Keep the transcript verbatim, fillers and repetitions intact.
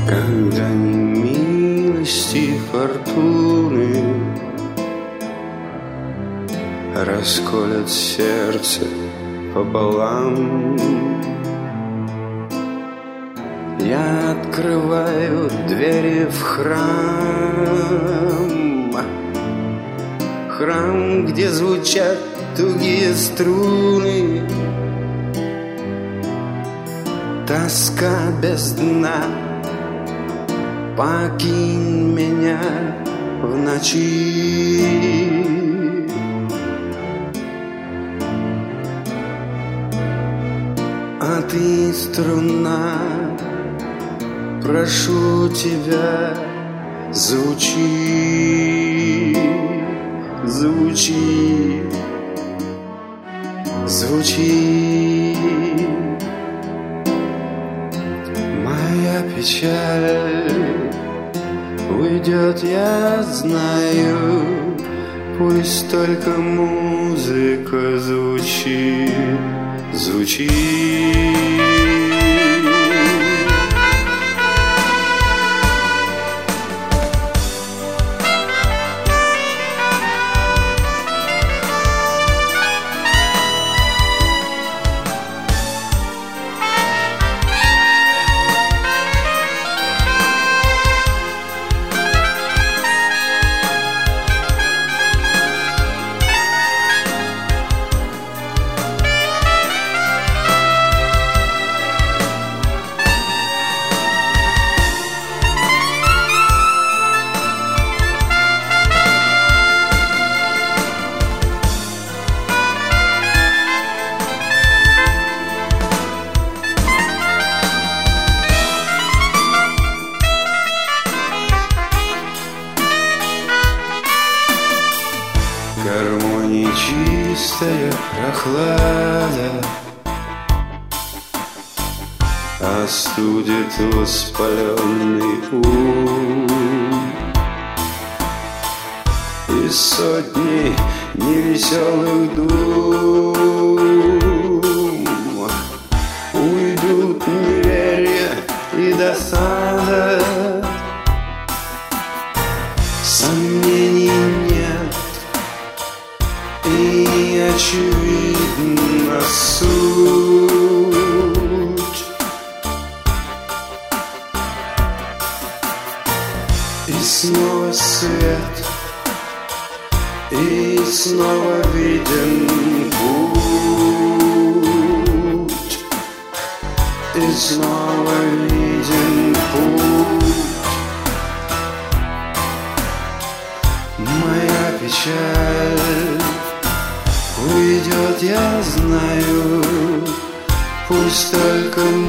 Когда немилости фортуны расколят сердце пополам, я открываю двери в храм, храм, где звучат тугие струны, тоска без дна. Покинь меня в ночи. А ты струна, прошу тебя, звучи, звучи, звучи. Моя печаль уйдет, я знаю, пусть только музыка звучит, звучит. Гармония чистая прохлада остудит воспаленный ум, и сотни невеселых дум уйдут неверие и досада. Сомнений нет, и очевидна суть. И снова свет, и снова виден путь, и снова виден путь. Моя печаль уйдет, я знаю, пусть только